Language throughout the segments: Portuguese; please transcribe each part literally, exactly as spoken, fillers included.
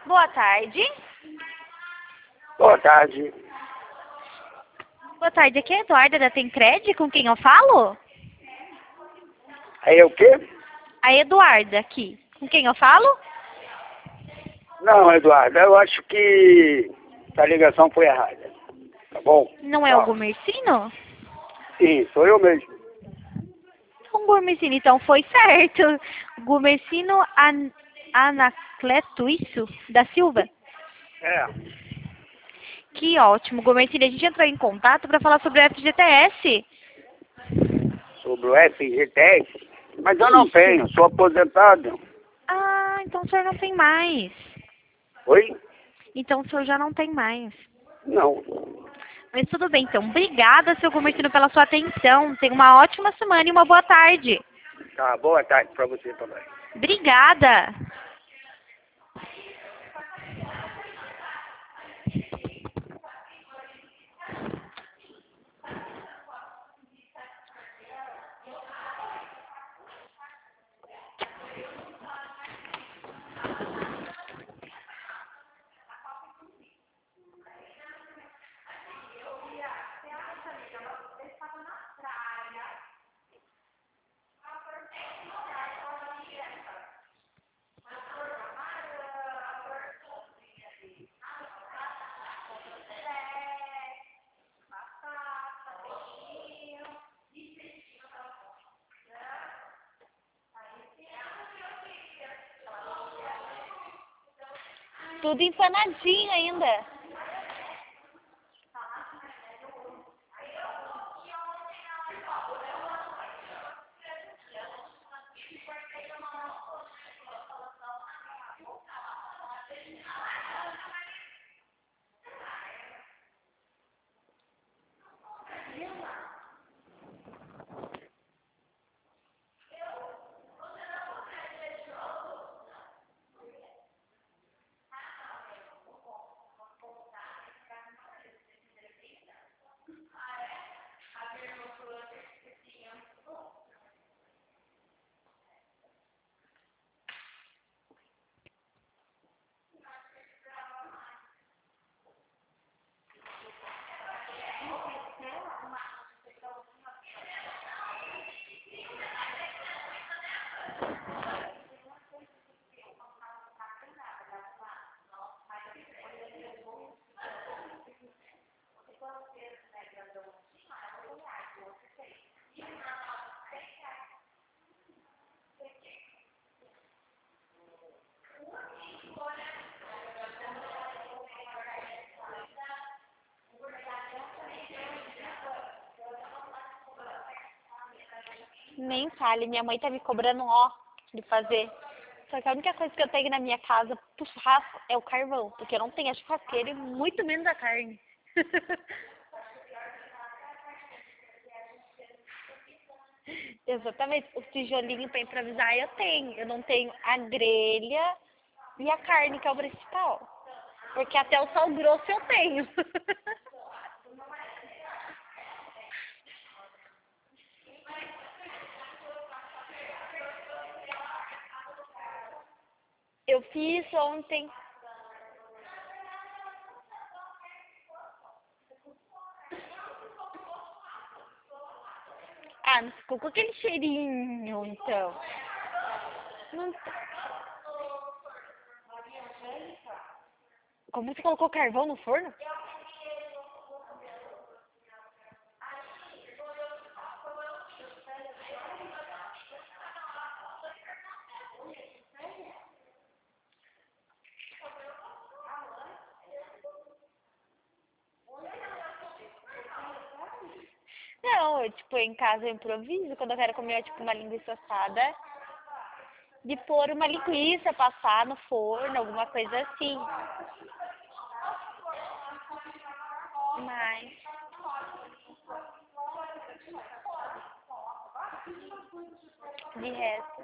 Boa tarde. Boa tarde. Boa tarde, aqui é a Eduarda da Tencred, com quem eu falo? Aí é o quê? A Eduarda aqui, com quem eu falo? Não, Eduardo, eu acho que a ligação foi errada. Tá bom? Não é o Tchau. Gumercino? Sim, sou eu mesmo. O Gumercino, então foi certo. Gumercino An Anacleto, isso? Da Silva? É, Que ótimo, Gumercino. A gente entrou em contato para falar sobre o F G T S. sobre o F G T S. Mas eu não Isso. tenho, sou aposentado. Ah, então o senhor não tem mais. Oi? Então o senhor já não tem mais. Não. Mas tudo bem, então. Obrigada, seu Gumercino, pela sua atenção. Tenha uma ótima semana e uma boa tarde. Tá, boa tarde pra você também. Obrigada. Tudo empanadinho ainda. Nem fale, minha mãe tá me cobrando ó de fazer. Só que a única coisa que eu tenho na minha casa pro churrasco é o carvão, porque eu não tenho a churrasqueira e muito menos a carne. Exatamente, o tijolinho pra improvisar eu tenho. Eu não tenho a grelha e a carne, que é o principal. Porque até o sal grosso eu tenho. Eu fiz ontem. Ah, não ficou com aquele cheirinho, então. Não... Como você colocou carvão no forno? Não, eu, tipo, em casa eu improviso quando eu quero comer, tipo, uma linguiça assada. De pôr uma linguiça, passar no forno, alguma coisa assim. Mas... de resto...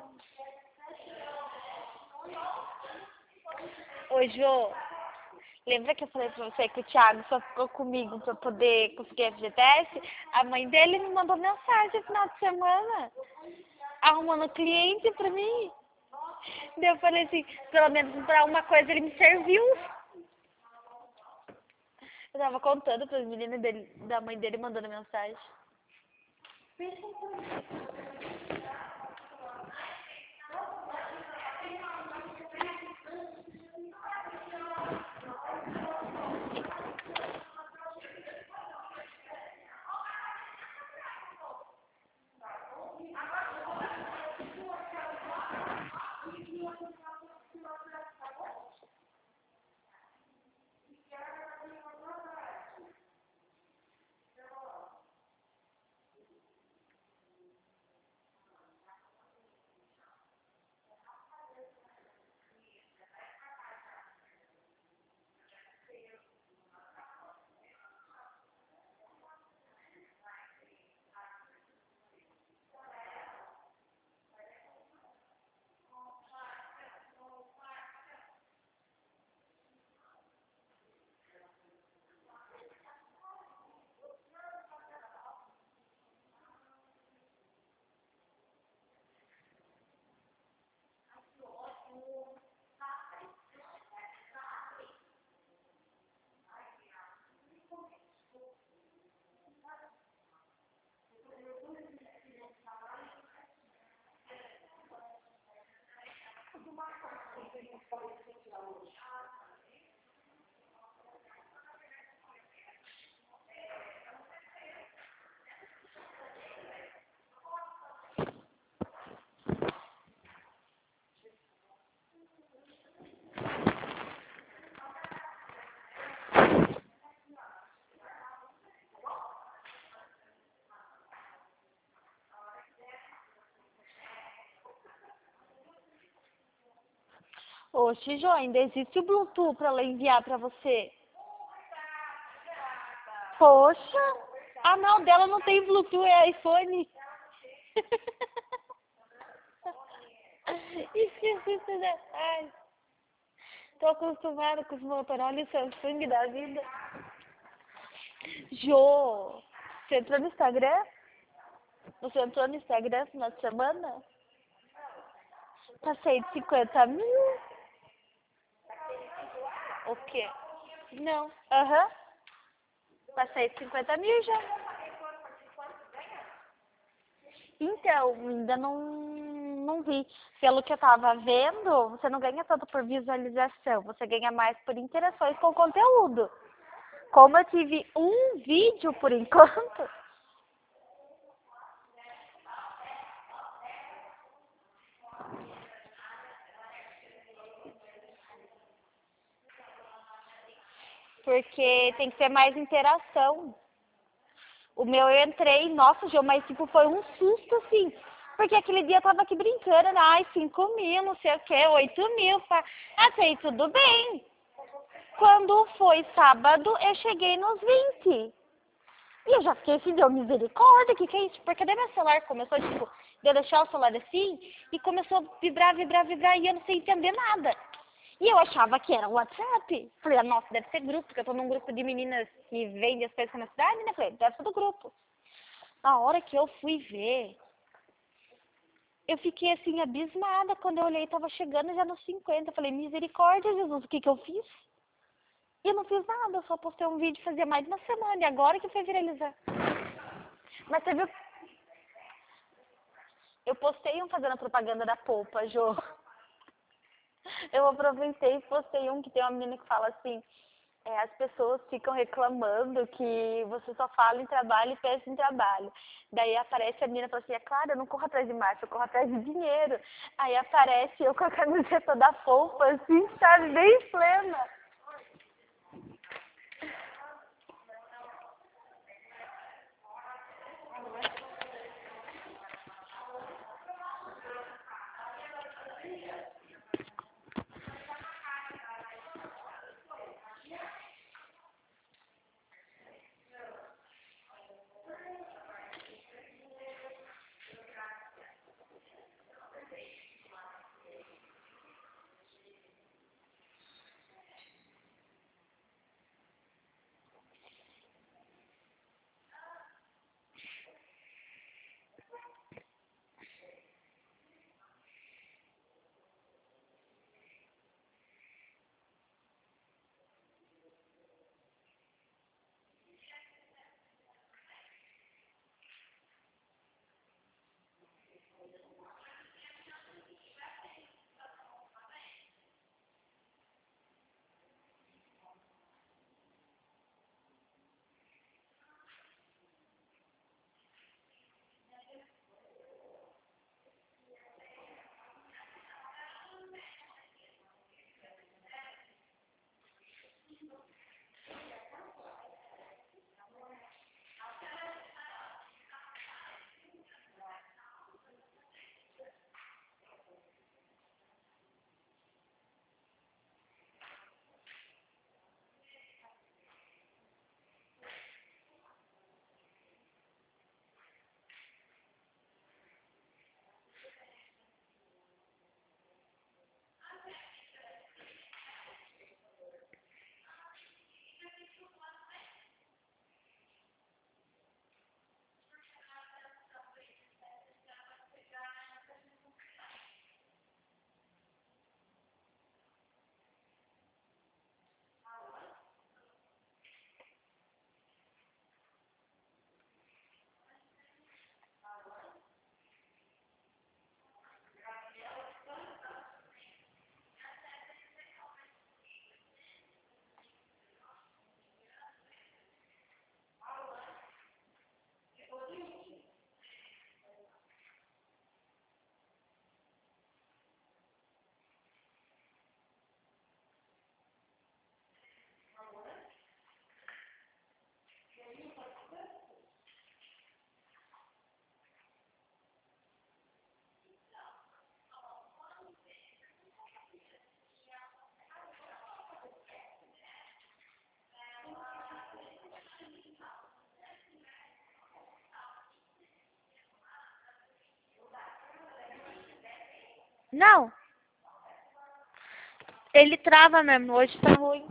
Ô, Jô, lembra que eu falei pra você que o Thiago só ficou comigo pra poder conseguir F G T S? A mãe dele me mandou mensagem no final de semana, arrumando cliente pra mim. Daí eu falei assim, pelo menos pra uma coisa ele me serviu. Eu tava contando pras meninas dele, da mãe dele mandando mensagem. Ô, Xijô, ainda existe o Bluetooth pra ela enviar pra você? Poxa! Ah, não, dela não tem Bluetooth, é iPhone. Esqueci esse detalhe. Tô acostumada com os Motorola e Samsung da vida. Jô, você entrou no Instagram? Você entrou no Instagram esse final de semana? Passei de cinquenta mil. O quê? Não. Aham. Uhum. Passei de cinquenta mil já. Então, ainda não, não vi. Pelo que eu tava vendo, você não ganha tanto por visualização. Você ganha mais por interações com o conteúdo. Como eu tive um vídeo por enquanto... Porque tem que ter mais interação. O meu eu entrei, nossa, Gil, mas tipo, foi um susto, assim. Porque aquele dia eu tava aqui brincando, né? Ai, cinco mil, não sei o que, oito mil. Pá. Até tudo bem. Quando foi sábado, eu cheguei nos vinte. E eu já fiquei assim, deu misericórdia, o que que é isso? Porque daí meu celular começou, tipo, de eu deixar o celular assim, e começou a vibrar, vibrar, vibrar, e eu não sei entender nada. E eu achava que era o WhatsApp. Falei, ah, nossa, deve ser grupo, porque eu tô num grupo de meninas que vendem as coisas na cidade, né? Falei, deve ser do grupo. Na hora que eu fui ver, eu fiquei assim, abismada. Quando eu olhei, tava chegando já nos cinquenta. Falei, misericórdia, Jesus, o que que eu fiz? E eu não fiz nada, eu só postei um vídeo fazia mais de uma semana, e agora que foi viralizar. Mas você viu? Eu postei um fazendo propaganda da polpa, Jô. Eu aproveitei e postei um que tem uma menina que fala assim, é, as pessoas ficam reclamando que você só fala em trabalho e pensa em trabalho. Daí aparece a menina e fala assim, é claro, eu não corro atrás de marcha, eu corro atrás de dinheiro. Aí aparece eu com a camiseta da polpa, assim, sabe, bem plena. Não, ele trava mesmo, hoje tá ruim.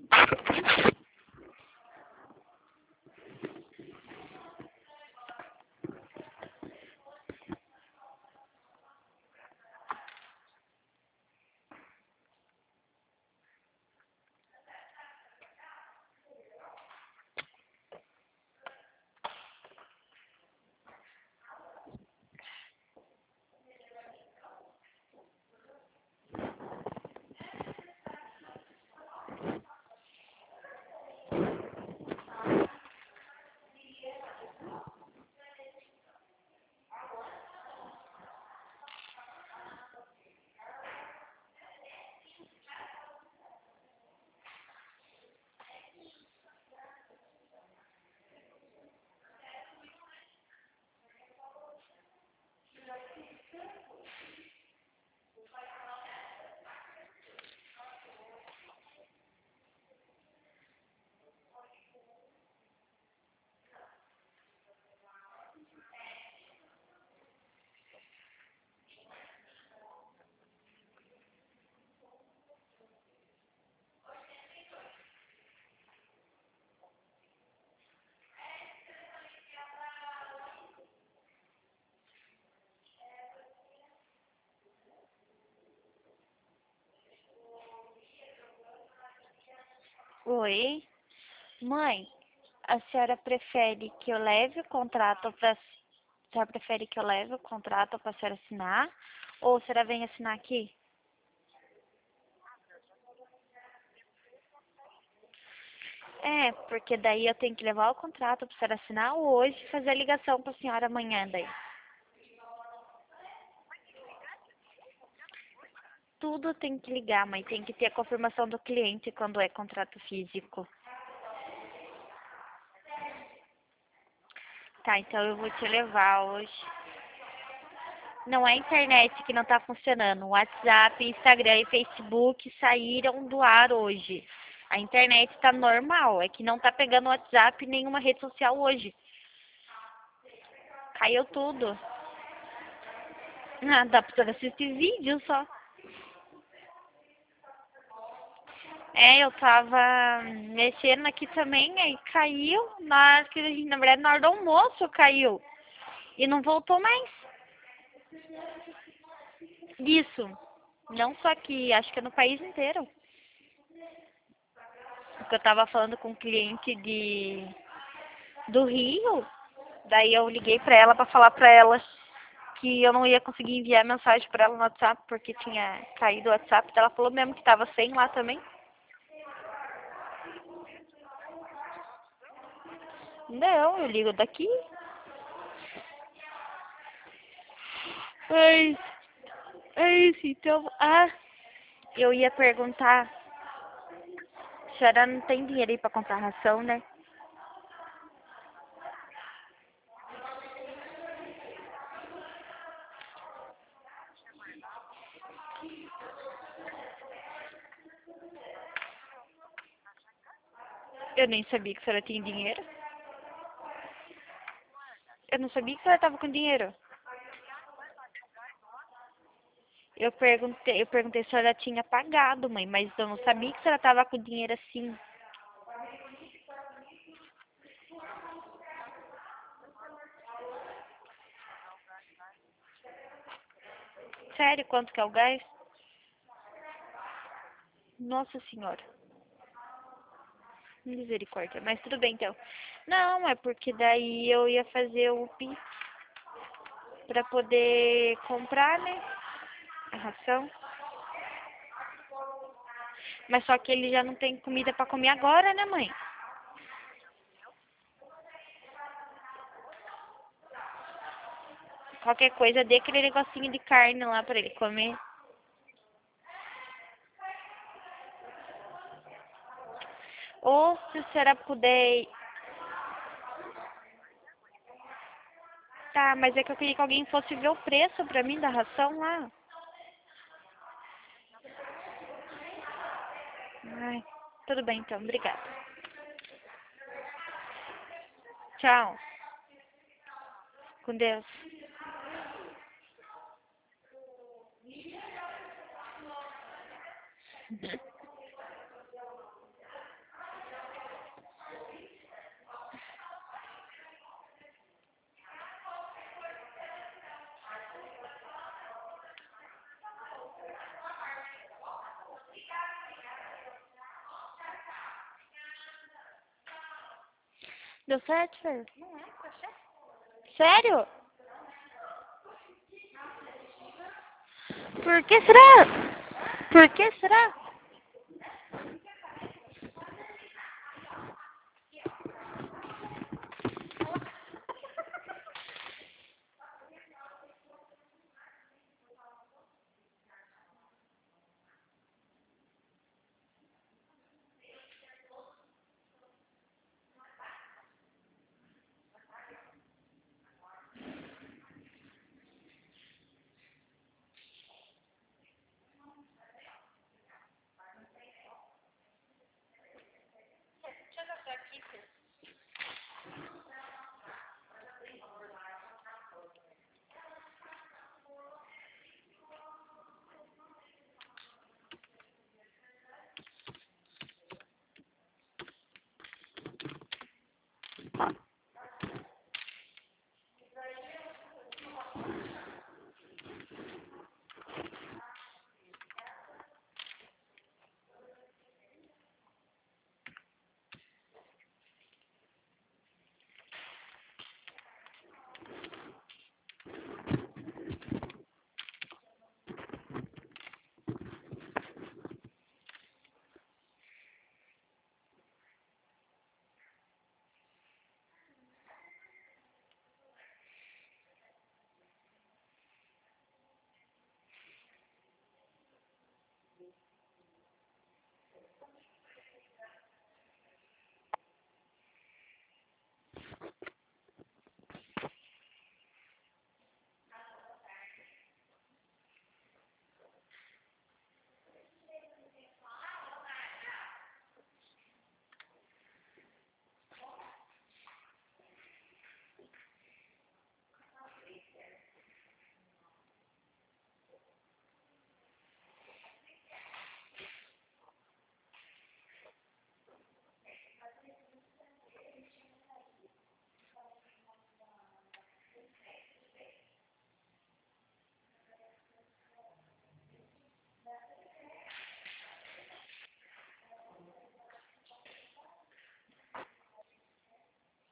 Oi, mãe, a senhora prefere que eu leve o contrato para a senhora prefere que eu leve o contrato para a senhora assinar ou a senhora vem assinar aqui? É, porque daí eu tenho que levar o contrato para a senhora assinar hoje e fazer a ligação para a senhora amanhã daí. Tudo tem que ligar, mãe, tem que ter a confirmação do cliente quando é contrato físico. Tá, então eu vou te levar hoje. Não é a internet que não está funcionando. O WhatsApp, Instagram e Facebook saíram do ar hoje. A internet está normal, é que não está pegando WhatsApp e nenhuma rede social hoje. Caiu tudo. Ah, dá pra assistir vídeo só. É, eu tava mexendo aqui também, aí caiu. Na hora que, na verdade, na hora do almoço caiu. E não voltou mais. Isso. Não só aqui, acho que é no país inteiro. Porque eu tava falando com um cliente de do Rio, daí eu liguei pra ela pra falar pra ela que eu não ia conseguir enviar mensagem pra ela no WhatsApp porque tinha caído o WhatsApp. Ela falou mesmo que tava sem lá também. Não, eu ligo daqui. Ai, é isso, então. Ah, eu ia perguntar. A senhora não tem dinheiro aí pra comprar ração, né? Eu nem sabia que a senhora tinha dinheiro. Eu não sabia que a senhora tava com dinheiro. Eu perguntei, eu perguntei se a senhora tinha pagado, mãe, mas eu não sabia que a senhora tava com dinheiro assim. Sério, quanto que é o gás? Nossa senhora. Misericórdia. Mas tudo bem, então. Não, é porque daí eu ia fazer o Pix pra poder comprar, né? A ração. Mas só que ele já não tem comida pra comer agora, né, mãe? Qualquer coisa, dê aquele negocinho de carne lá pra ele comer. Ou se a senhora puder. Tá, mas é que eu queria que alguém fosse ver o preço pra mim da ração lá. Ai, tudo bem então, obrigada. Tchau. Com Deus. Deu certo, Fer? Não é, crochê? Sério? Por que será? Por que será?